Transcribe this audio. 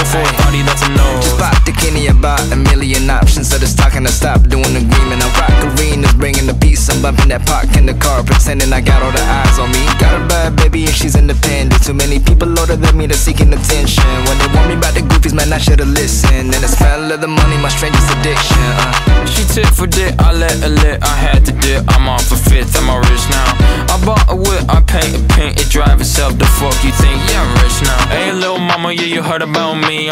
for a body that's a no. Just pop the Kenny about a million options, so just talking to stop doing agreement. I rock arenas, bringing the peace. I'm bumping that park in the car, pretending I got all the eyes on me. Got a bad baby and she's independent. Too many people older than me that's seeking attention. When they want me about the goofies, man, I should've listened. And the smell of the money, my strangest addiction. She tit for dick, I let her lit. I had to dip, I'm on for fifth, I'm all rich now. I bought a whip, I paint a paint, it drive itself. The fuck you think? Yeah, I'm rich now. Hey, little mama, yeah, you heard about me.